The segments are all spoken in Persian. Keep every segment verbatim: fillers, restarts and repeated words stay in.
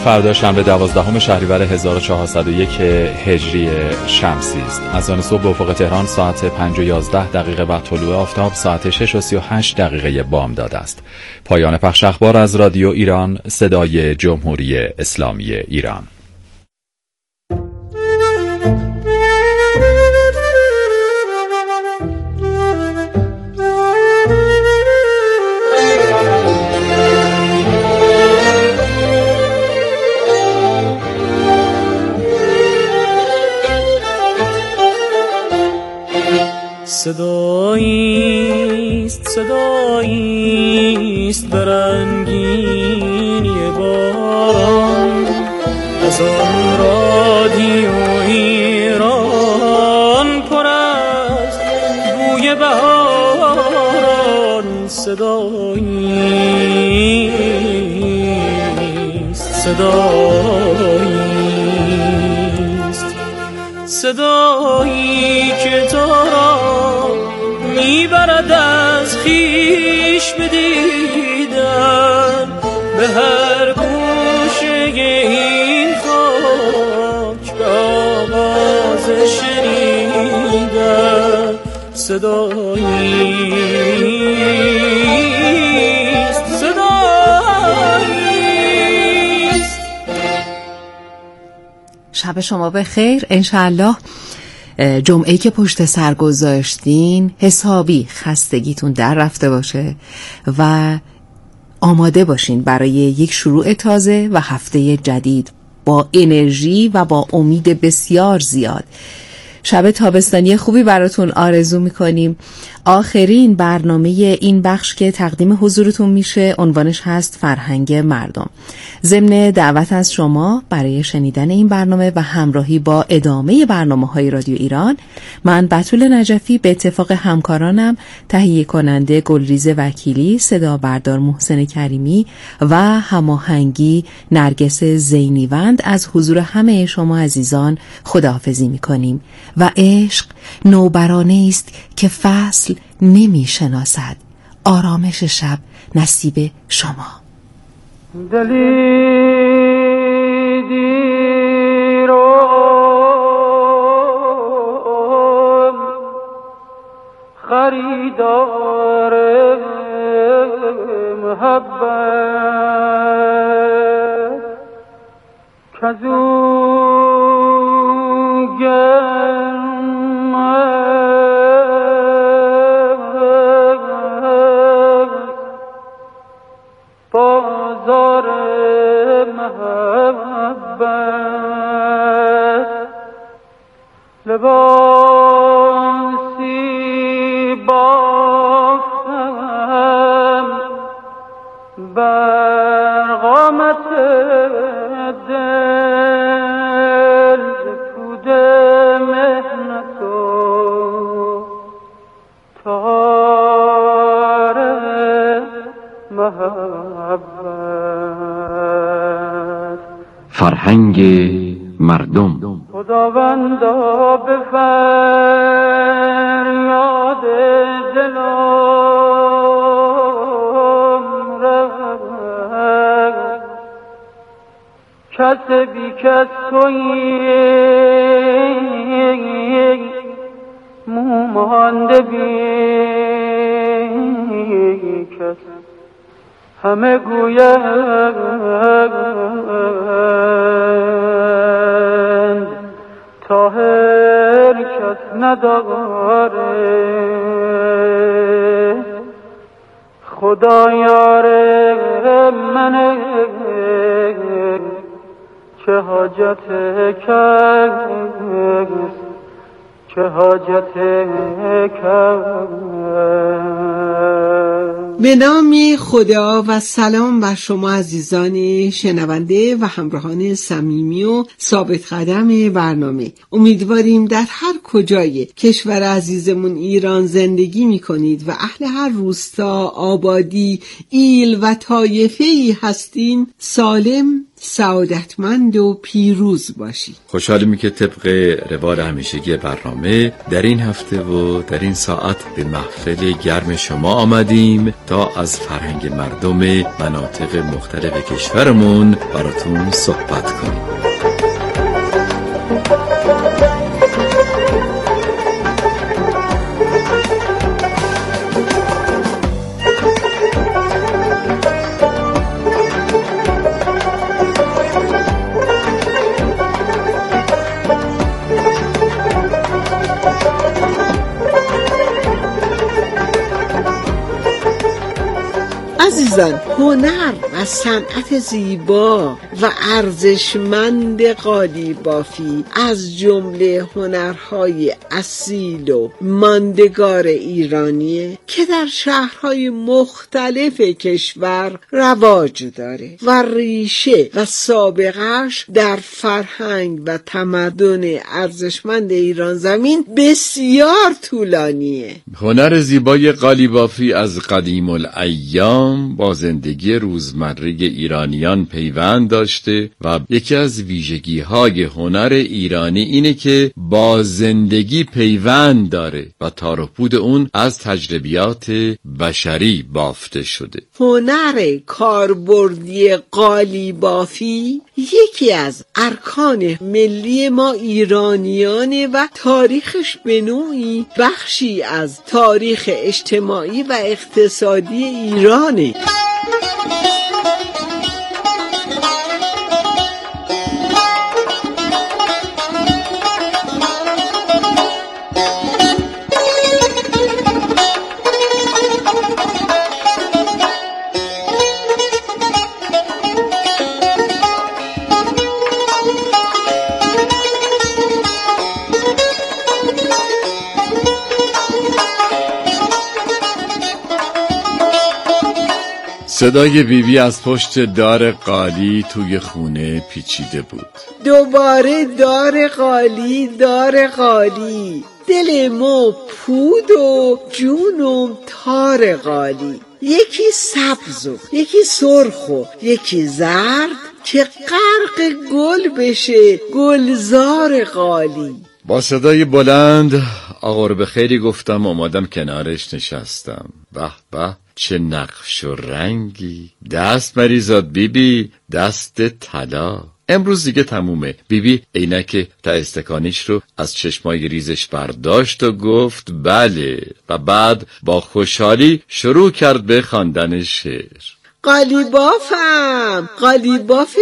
فردا شنبه دوازدهم شهریور هزار و چهارصد و یک هجری شمسی است. از آن صبح به افق تهران ساعت پنج و یازده دقیقه وقت طلوع آفتاب، ساعت شش و سی و هشت دقیقه بامداد است. پایان پخش اخبار از رادیو ایران، صدای جمهوری اسلامی ایران. صداییست صداییست برنگینی باران، از آن رادیو ایران پر از بوی بهاران. صداییست صداییست صدایی که تو را میبرد از خویش بدیدن، به هر گوشه این خاک به آواز شنیدن. صداییست صداییست. شب شما بخیر. انشالله جمعه‌ای که پشت سر گذاشتین حسابی خستگیتون در رفته باشه و آماده باشین برای یک شروع تازه و هفته جدید با انرژی و با امید بسیار زیاد. شب تابستانی خوبی براتون آرزو میکنیم. آخرین برنامه این بخش که تقدیم حضورتون میشه عنوانش هست فرهنگ مردم. ضمن دعوت از شما برای شنیدن این برنامه و همراهی با ادامه برنامه‌های رادیو ایران، من بتول نجفی به اتفاق همکارانم تهیه کننده گلریز وکیلی، صدا بردار محسن کریمی و هماهنگی نرگس زینیوند از حضور همه شما عزیزان خداحافظی میکنیم. و عشق نوبرانه است که فصل نمی شناسد، آرامش شب نصیب شما. دلی دیرم خریدار محبت کزو بازار محبت لباسی بافتم بر قامت دل پود مهنت و تار محبت. فرهنگ مردم. خداوندا به فریاد دلم رفت، کس بی کس تویی مومانده بی کس، همه گویند طاهر کس نداره، خدا یار منه چه حاجت کس چه حاجت کس. به نام خدا و سلام بر شما عزیزان شنونده و همراهان صمیمی و ثابت قدم برنامه. امیدواریم در هر کجای کشور عزیزمون ایران زندگی می کنید و اهل هر روستا، آبادی، ایل و طایفه‌ای هستین سالم، سعادتمند و پیروز باشید. خوشحالیم که طبق روال همیشگی برنامه در این هفته و در این ساعت به محفل گرم شما آمدیم تا از فرهنگ مردم مناطق مختلف کشورمون براتون صحبت کنیم. عزیزان، هنر و صنعت زیبا و ارزشمند قالیبافی از جمله هنرهای اصیل و ماندگار ایرانیه که در شهرهای مختلف کشور رواج داره و ریشه و سابقه‌اش در فرهنگ و تمدن ارزشمند ایران زمین بسیار طولانیه. هنر زیبای قالیبافی از قدیم الایام با زندگی روزمره ایرانیان پیوند داشته و یکی از ویژگی‌های هنر ایرانی اینه که با زندگی پیوند داره و تار و پود اون از تجربیات بشری بافته شده. هنر کاربردی قالیبافی یکی از ارکان ملی ما ایرانیانه و تاریخش به نوعی بخشی از تاریخ اجتماعی و اقتصادی ایرانه. صدای بیبی از پشت در قالی توی خونه پیچیده بود. دوباره دار قالی، دار قالی، دل مو پود و جونم تار قالی، یکی سبز و یکی سرخ و یکی زرد که غرق گل بشه گلزار قالی. با صدای بلند آقا رو به خیری گفتم، اومدم کنارش نشستم. به به چه نقش و رنگی، دست مریزاد بیبی، دست طلا. امروز دیگه تمومه. بیبی عینک تا استکانیش رو از چشمای ریزش برداشت و گفت بله، و بعد با خوشحالی شروع کرد به خواندن شعر. قالیبافم، قالیباف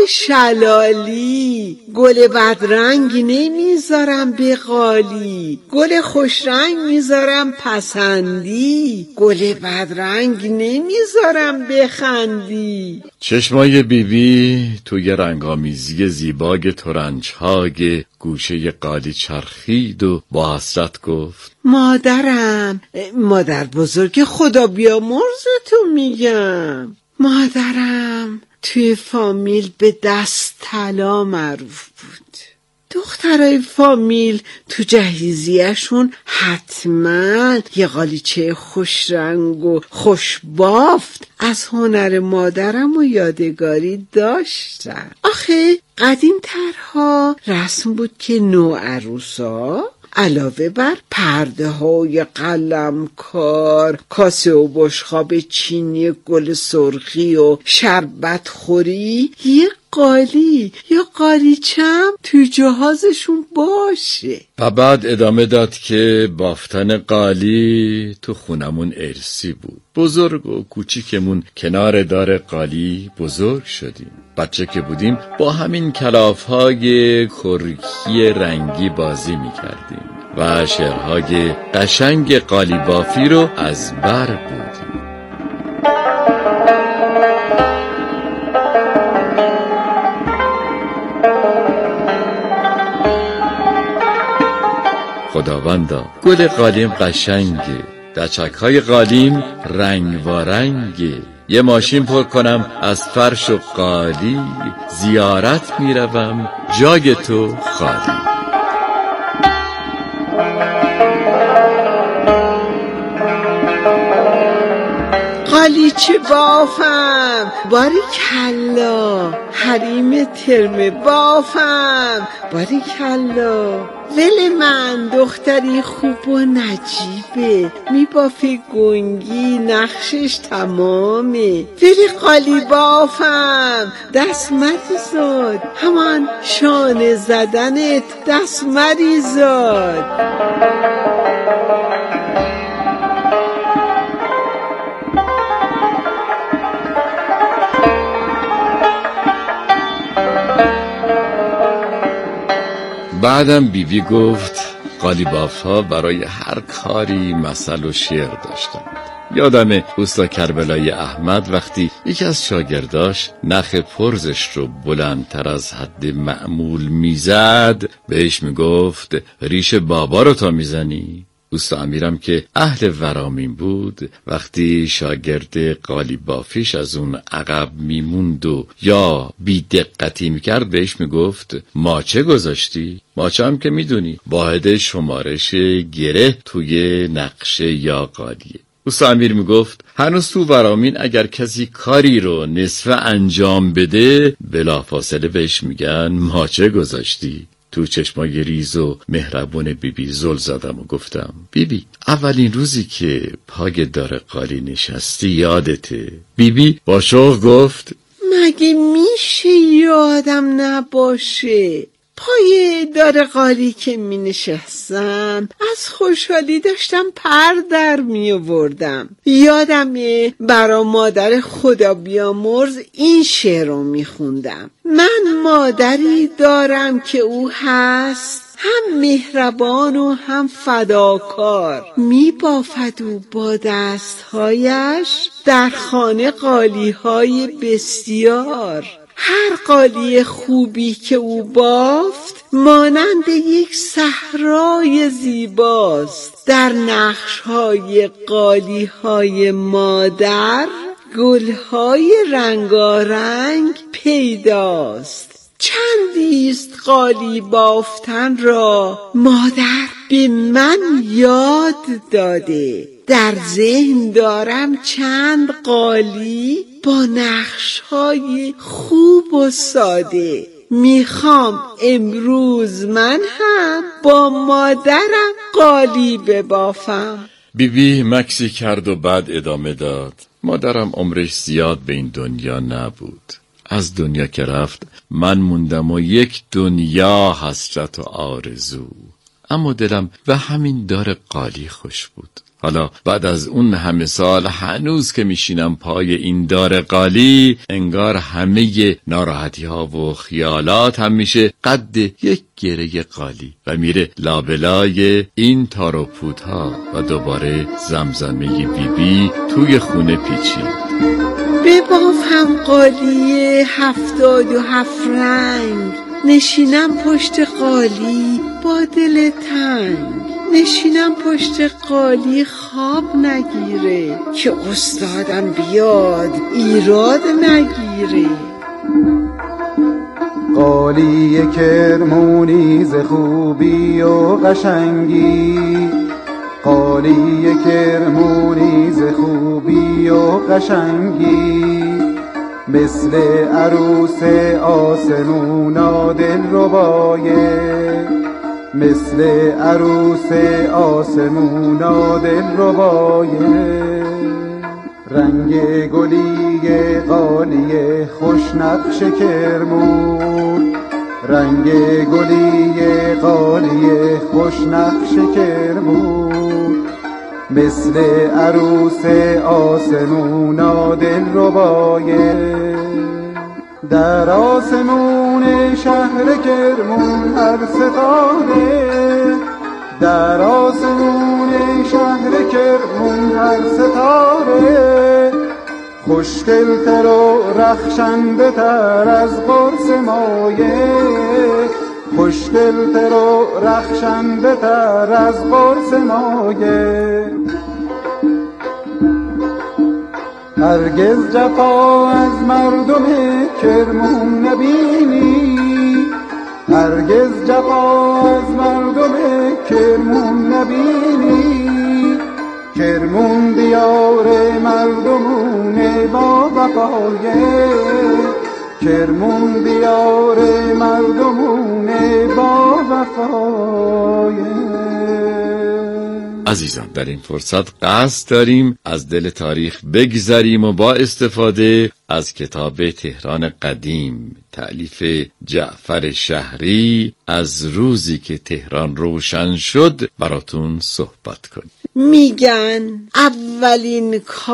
شلالی، گل بدرنگ نمیذارم به قالی، گل خوشرنگ میذارم پسندی، گل بدرنگ نمیذارم بخندی. چشمای بیبی توی رنگامیزی زیبای ترنج‌های گوشه قالی چرخید و با حسرت گفت مادرم، مادر بزرگ خدا بیامرزتون میگم، مادرم توی فامیل به دست طلا معروف بود. دخترای فامیل تو جهیزیه‌شون حتما یه قالیچه خوش رنگ و خوش بافت از هنر مادرم و یادگاری داشتن. آخه قدیم ترها رسم بود که نوعروسا علاوه بر پرده های قلم کار، کاسه و بشقاب چینی گل سرخی و شربت خوری، یه قالی یا قالیچم توی جهازشون باشه. و بعد ادامه داد که بافتن قالی تو خونمون ارسی بود. بزرگ و کوچیکمون کنار دار قالی بزرگ شدیم. بچه که بودیم با همین کلافهای کرکی رنگی بازی می کردیم و شعرهای قشنگ قالی بافی رو از بر بودیم. خداوندا گل قالیم قشنگه، دچک‌های قالیم رنگ و رنگه، یه ماشین پر کنم از فرش و قالی، زیارت میروم جای تو خالی. قالیچه بافم، باری کلا حریم ترمه بافم، باری کلا. ول من دختری خوب و نجیبه، میبافه گنگی نقشش تمامه. ول قالی بافم دست مریزاد، همان شانه زدنت دست مریزاد. بعدم بیبی گفت قالیباف ها برای هر کاری مثل و شعر داشتند. یادم اوستا کربلای احمد وقتی یکی از شاگرداش نخ پرزش رو بلندتر از حد معمول میزد بهش میگفت ریش بابا رو تا میزنی؟ اوستا امیرم که اهل ورامین بود وقتی شاگرد قالیبافیش از اون عقب میموند و یا بی دقتی میکرد بهش میگفت ماچه گذاشتی؟ ماچه هم که میدونی واحد شمارش گره توی نقشه یا قالیه. اوستا امیر میگفت هنوز تو ورامین اگر کسی کاری رو نصف انجام بده بلافاصله بهش میگن ماچه گذاشتی. تو چشمای ریز و مهربون بیبی زل زدم و گفتم بیبی اولین روزی که پای دار قالی نشستی یادته؟ بیبی با شوق گفت مگه میشه یادم نباشه؟ پای دار قالی که می نشستم از خوشحالی داشتم پر در می آوردم. یادمه برا مادر خدا بیامرز این شعر رو می خوندم. من مادری دارم که او هست هم مهربان و هم فداکار، می بافد او با دستهایش در خانه قالیهای بسیار. هر قالی خوبی که او بافت مانند یک صحرای زیباست. در نقش‌های قالی‌های مادر گل‌های رنگارنگ پیداست. چندیست قالی بافتن را مادر به من یاد داده. در ذهن دارم چند قالی با نقش‌های خوب و ساده. میخوام امروز من هم با مادرم قالی ببافم. بیبی مکسی کرد و بعد ادامه داد مادرم عمرش زیاد به این دنیا نبود. از دنیا که رفت من موندم و یک دنیا حسرت و آرزو، اما دلم به همین دار قالی خوش بود. حالا بعد از اون همه سال هنوز که میشینم پای این دار قالی انگار همه ناراحتی ها و خیالات هم میشه قد یک گره قالی و میره لابلای این تار و پودها و دوباره زمزمه بی بی توی خونه پیچید. ببافم قالی هفتاد و هفت رنگ، نشینم پشت قالی با دل تنگ. نشینم پشت قالی خواب نگیره که استادم بیاد ایراد نگیره. قالی کرمونی ز خوبی و قشنگی، قالی کرمونی ز خوبی و قشنگی، مثل عروس آسمونا دل ربایه، مثل عروس آسمونا دل ربایه. رنگ گلی قالی خوش نقش کرمون، رنگ گلی قالی خوش نقش کرمون، مثل عروس آسمونا دل ربایه. در آسمون شهر کرمون هر ستاره، در آسمون شهر کرمون هر ستاره، خوشگل‌تر و رخشنده تر از قرص مایه، خوشگل‌تر و رخشنده تر از قرص مایه. هرگز جفا از مردم کرمون نبینی، هرگز جفا از مردم کرمون نبینی، کرمون دیار مردمونه با وفایه، کرمون دیار مردمونه با وفایه. عزیزان، در این فرصت قصد داریم از دل تاریخ بگذریم و با استفاده از کتاب تهران قدیم تألیف جعفر شهری از روزی که تهران روشن شد براتون صحبت کنیم. میگن اولین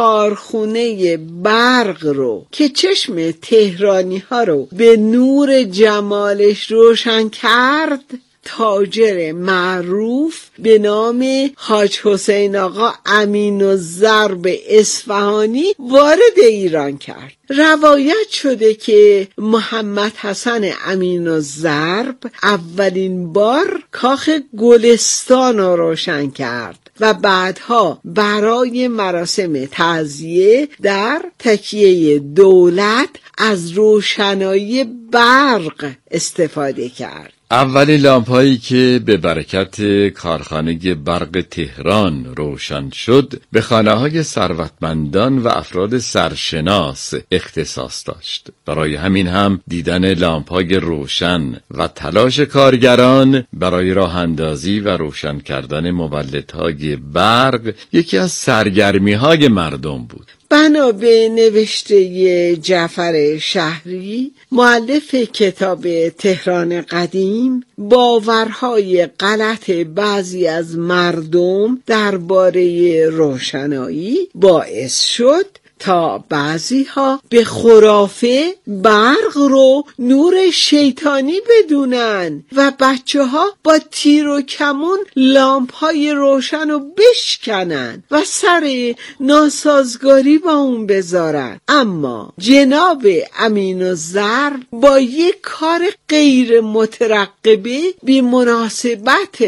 کارخونه برق رو که چشم تهرانی ها رو به نور جمالش روشن کرد تاجر معروف به نام حاج حسین آقا امین الضرب اصفهانی وارد ایران کرد. روایت شده که محمد حسن امین الضرب اولین بار کاخ گلستان رو روشن کرد و بعدها برای مراسم تعزیه در تکیه دولت از روشنایی برق استفاده کرد. اولین لامپایی که به برکت کارخانه برق تهران روشن شد به خانه‌های ثروتمندان و افراد سرشناس اختصاص داشت. برای همین هم دیدن لامپای روشن و تلاش کارگران برای راه اندازی و روشن کردن مولدهای برق یکی از سرگرمی‌های مردم بود. بنا به نوشته جعفر شهری مؤلف کتاب تهران قدیم، باورهای غلط بعضی از مردم درباره روشنایی باعث شد تا بعضی ها به خرافه برق رو نور شیطانی بدونن و بچه ها با تیر و کمون لامپ های روشن رو بشکنن و سر ناسازگاری با اون بذارن. اما جناب امین الضرب با یک کار غیر مترقبه به مناسبت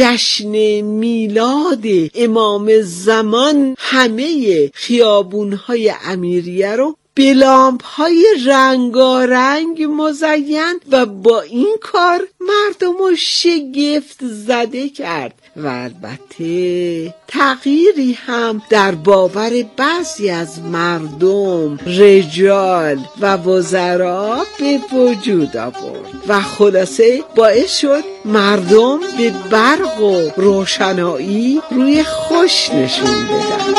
جشن میلاد امام زمان همه خیابون های امیریه رو به لامپ های رنگارنگ مزین و با این کار مردم رو شگفت زده کرد و البته تغییری هم در باور بعضی از مردم، رجال و وزرا به وجود آورد و خلاصه باعث شد مردم به برق و روشنایی روی خوش نشون بدن.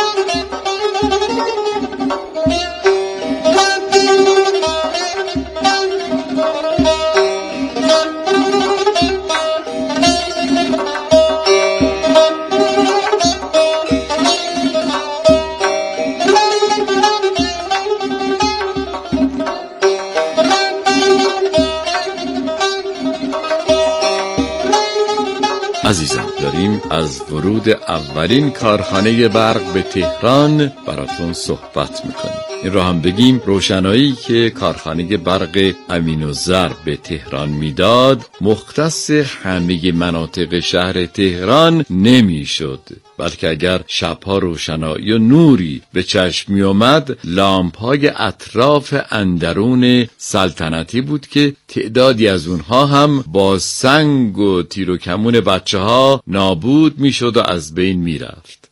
عزیزان، داریم از ورود اولین کارخانه برق به تهران براتون صحبت میکنیم. این را هم بگیم روشنایی که کارخانه برق امین الضرب به تهران میداد مختص همه مناطق شهر تهران نمیشد، بلکه اگر شبها روشنایی و نوری به چشم می آمد لامپ‌های اطراف اندرون سلطنتی بود که تعدادی از اونها هم با سنگ و تیر و کمون بچه ها نابود می شد و از بین می رفت.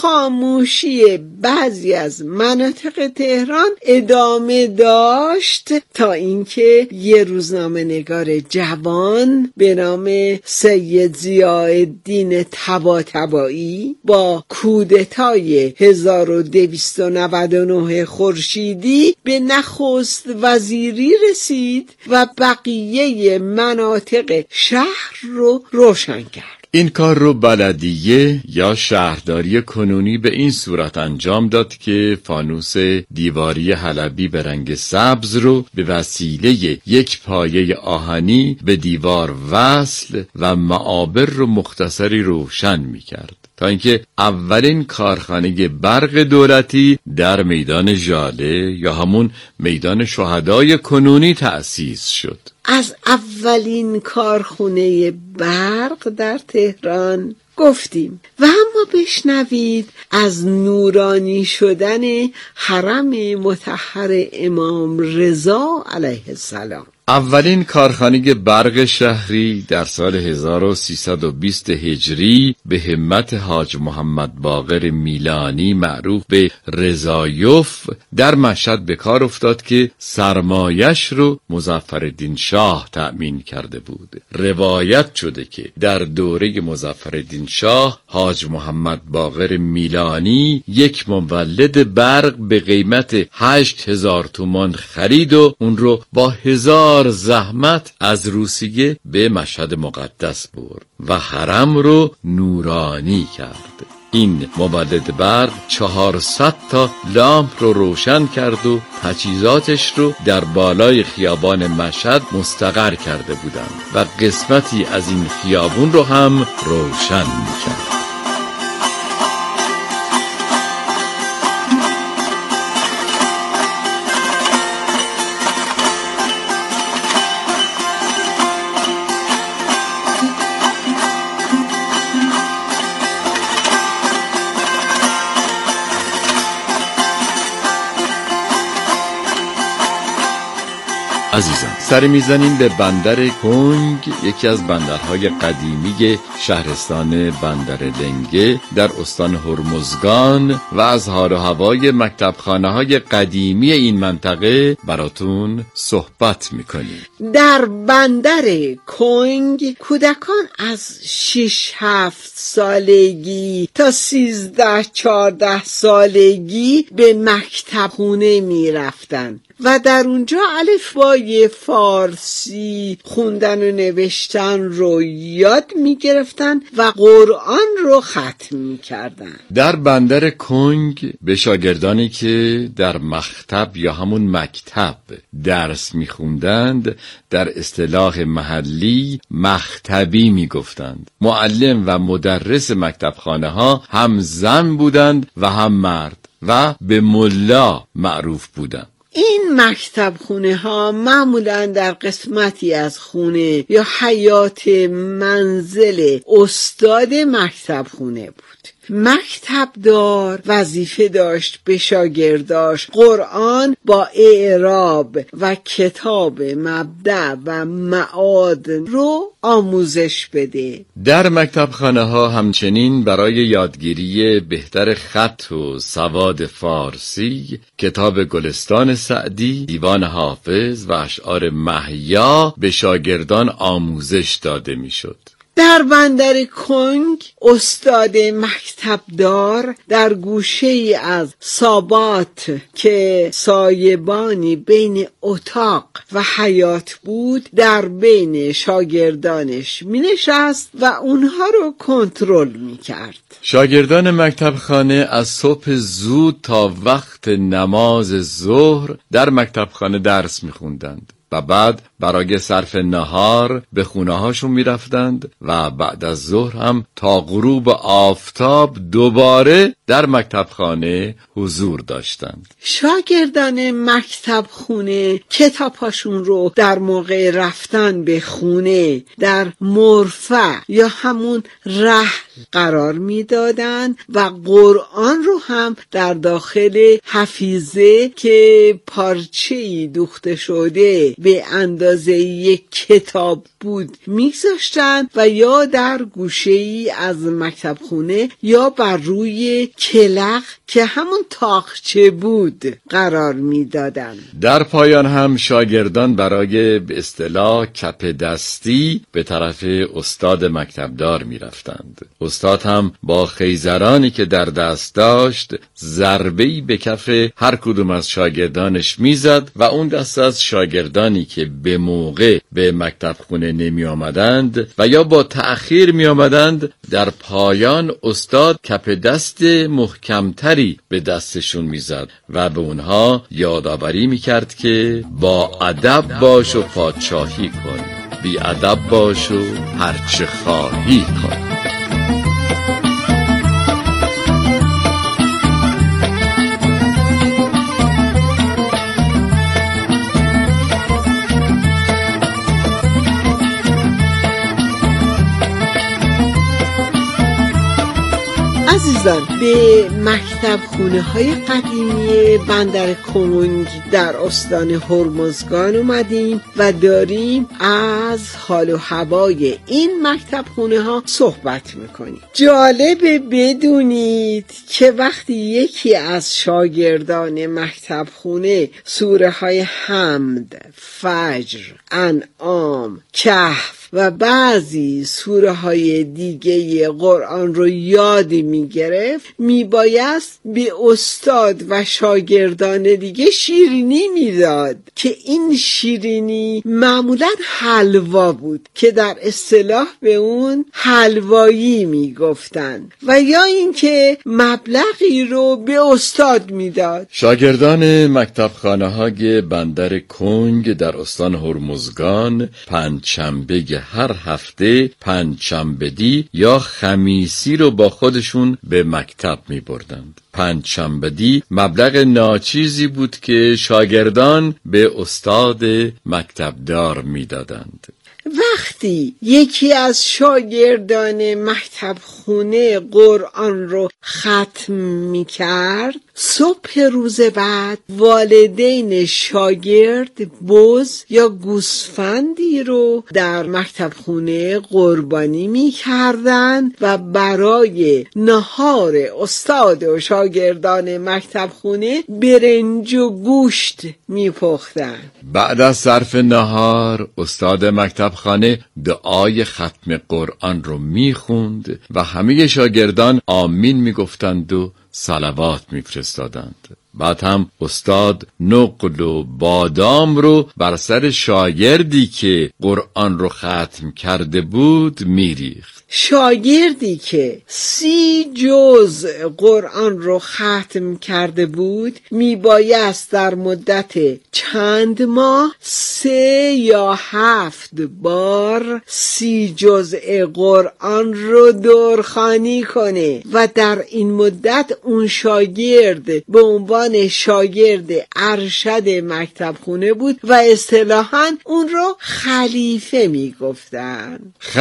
خاموشی بعضی از مناطق تهران ادامه داشت تا اینکه یه روزنامه نگار جوان به نام سید ضیاءالدین طباطبایی با کودتای هزار و دویست و نود و نه خورشیدی به نخست وزیری رسید و بقیه مناطق شهر رو روشن کرد. این کار رو بلدیه یا شهرداری کنونی به این صورت انجام داد که فانوس دیواری حلبی به رنگ سبز رو به وسیله یک پایه آهنی به دیوار وصل و معابر رو مختصری روشن می کرد تا اینکه اولین کارخانه برق دولتی در میدان ژاله یا همون میدان شهدای کنونی تأسیس شد. از اولین کارخانه برق در تهران گفتیم و اما بشنوید از نورانی شدن حرم مطهر امام رضا علیه السلام. اولین کارخانه برق شهری در سال هزار و سیصد و بیست هجری به همت حاج محمد باقر میلانی معروف به رضایف در مشهد به کار افتاد که سرمایش رو مظفرالدین شاه تأمین کرده بود. روایت شده که در دوره مظفرالدین شاه حاج محمد باقر میلانی یک مولد برق به قیمت هشت هزار تومان خرید و اون رو با هزار زحمت از روسیه به مشهد مقدس برد و حرم رو نورانی کرد. این مولد برق چهارصد تا لامپ رو روشن کرد و تجهیزاتش رو در بالای خیابان مشهد مستقر کرده بودند و قسمتی از این خیابون رو هم روشن می‌کرد. عزیزان، سر میزنیم به بندر کنگ، یکی از بندرهای قدیمی شهرستان بندر لنگه در استان هرمزگان و از حال و هوای مکتبخانه های قدیمی این منطقه براتون صحبت میکنیم. در بندر کنگ کودکان از شش هفت سالگی تا سیزده چارده سالگی به مکتبخونه میرفتن و در اونجا الفبای فارسی خوندن و نوشتن رو یاد میگرفتن و قرآن رو ختم میکردن. در بندر کنگ به شاگردانی که در مکتب یا همون مکتب درس میخوندند در اصطلاح محلی مکتبی میگفتند. معلم و مدرس مکتبخانه ها هم زن بودند و هم مرد و به ملا معروف بودند. این مکتب خونه ها معمولاً در قسمتی از خونه یا حیات منزل استاد مکتب خونه بود. مکتب دار وظیفه داشت به شاگرداش قرآن با اعراب و کتاب مبدأ و معاد رو آموزش بده. در مکتبخانه ها همچنین برای یادگیری بهتر خط و سواد فارسی کتاب گلستان سعدی، دیوان حافظ و اشعار محیا به شاگردان آموزش داده میشد. در بندر کنگ استاد مکتبدار در گوشه ای از سابات که سایبانی بین اتاق و حیاط بود در بین شاگردانش می نشست و اونها رو کنترل می کرد. شاگردان مکتبخانه از صبح زود تا وقت نماز ظهر در مکتبخانه درس می خوندند و بعد برای صرف نهار به خونه هاشون می رفتند و بعد از ظهر هم تا غروب آفتاب دوباره در مکتبخانه حضور داشتند. شاگردان مکتب خونه کتاباشون رو در موقع رفتن به خونه در مرفع یا همون رحل قرار می دادن و قرآن رو هم در داخل حفیظه که پارچه‌ای دوخته شده به اندازه یک کتاب بود میگذاشتن و یا در گوشه‌ای از مکتب خونه یا بر روی کلق که همون تاقچه بود قرار میدادن. در پایان هم شاگردان برای به اصطلاح کپ دستی به طرف استاد مکتبدار میرفتند. استاد هم با خیزرانی که در دست داشت ضربه‌ای به کف هر کدوم از شاگردانش میزد و اون دست از شاگردانی که به موقع به مکتب خونه نمی آمدند و یا با تأخیر می آمدند در پایان استاد کپ دست محکمتری به دستشون می زد و به اونها یادآوری می کرد که با ادب باش و پادشاهی کن، بی ادب باش و هرچه خواهی کن. عزیزان، به مکتب خونه های قدیمی بندر کنگ در استان هرمزگان اومدیم و داریم از حال و هوای این مکتب خونه ها صحبت میکنیم. جالبه بدونید که وقتی یکی از شاگردان مکتب خونه سوره های حمد، فجر، انعام، کهف و بعضی سوره های دیگه قرآن رو یاد می گرفت، می بایست به استاد و شاگردان دیگه شیرینی می داد که این شیرینی معمولا حلوا بود که در اصطلاح به اون حلوایی می گفتن و یا اینکه مبلغی رو به استاد می داد. شاگردان مکتب خانه های بندر کنگ در استان هرمزگان پنجشنبه هر هفته پنجشنبه‌دی یا خمیسی رو با خودشون به مکتب می بردند. پنجشنبه‌دی مبلغ ناچیزی بود که شاگردان به استاد مکتبدار می دادند. وقتی یکی از شاگردان مکتب خونه قرآن رو ختم می کرد، صبح روز بعد والدین شاگرد بز یا گوسفندی رو در مکتب خونه قربانی می کردن و برای نهار استاد و شاگردان مکتب خونه برنج و گوشت می پختن. بعد از صرف نهار استاد مکتب خانه دعای ختم قرآن رو می خوند و همه شاگردان آمین می گفتند و صلوات می فرستادند. بعد هم استاد نقل و بادام رو بر سر شاگردی که قرآن رو ختم کرده بود می ریخت. شاگردی که سی جز قرآن رو ختم کرده بود می بایست در مدت چند ماه سه یا هفت بار سی جزء قرآن رو دورخوانی کنه و در این مدت اون شاگرد به عنوان شاگرد ارشد مکتب خونه بود و اصطلاحاً اون رو خلیفه می گفتن.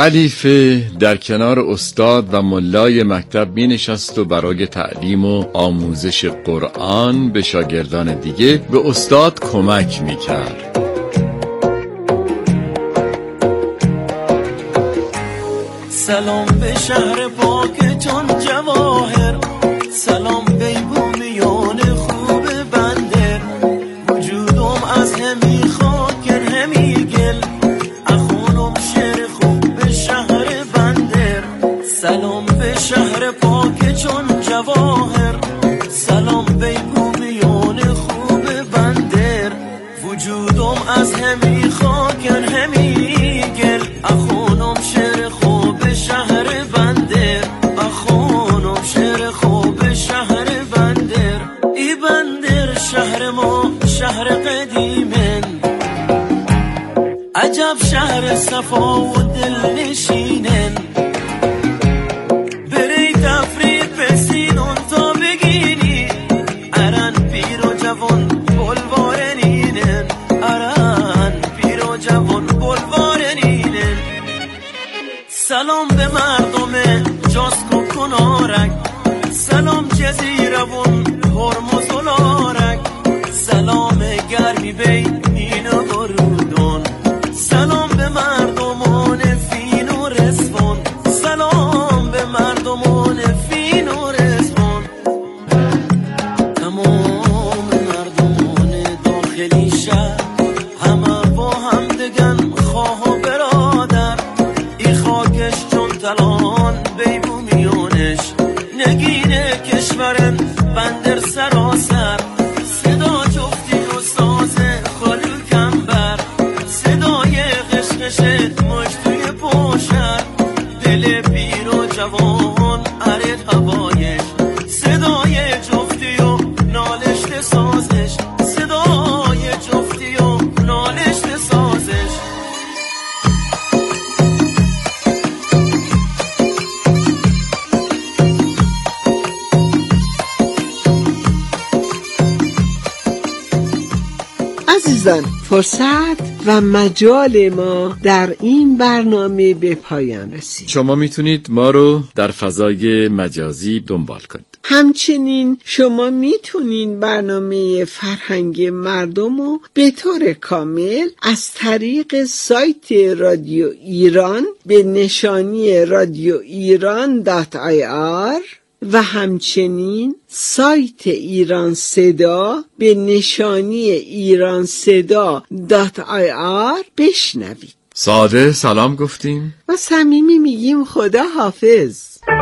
خلیفه در کنار استاد و ملای مکتب می نشست و برای تعلیم و آموزش قرآن به شاگردان دیگه به استاد کمک می کرد. سلام به شهر پاک چون جواهر، سلام به بومیان خوب بنده، وجودم از همی خاکر همی گل، اخونم شهر خوب به شهر بنده. سلام به شهر پاک چون جواهر، سلام به بومیان خوب بنده، وجودم از همی خاکر همی گل، اخونم شهر خوب به شهر بنده، اخونم شهر خوب شهر بندر. ای بندر شهر ما شهر قدیمن، عجب شهر صفا و دل نشینن، بری تفرید بسینون تا بگیری، ارن پیر و جوان بلوارنینن، ارن پیر و جوان بلوارنینن. سلام به مردم جاسکو کنارک، سلام جزیرون هرمز و لارک، سلام گرمی بین و درودون، سلام به مردمان فین و رزوان، سلام به مردمان فین و رزوان. تمام مردمان داخلی شهر همه با هم دگن خواه و برادر، ای خاکش چون طلا دوستان، فرصت و مجال ما در این برنامه به پایان رسید. شما میتونید ما رو در فضای مجازی دنبال کنید. همچنین شما میتونین برنامه فرهنگ مردم رو به طور کامل از طریق سایت رادیو ایران به نشانی رادیو ایران دات آی آر و همچنین سایت ایران صدا به نشانی ایران صدا دات آی آر بشنوید. ساده سلام گفتیم و صمیمی میگیم خدا حافظ.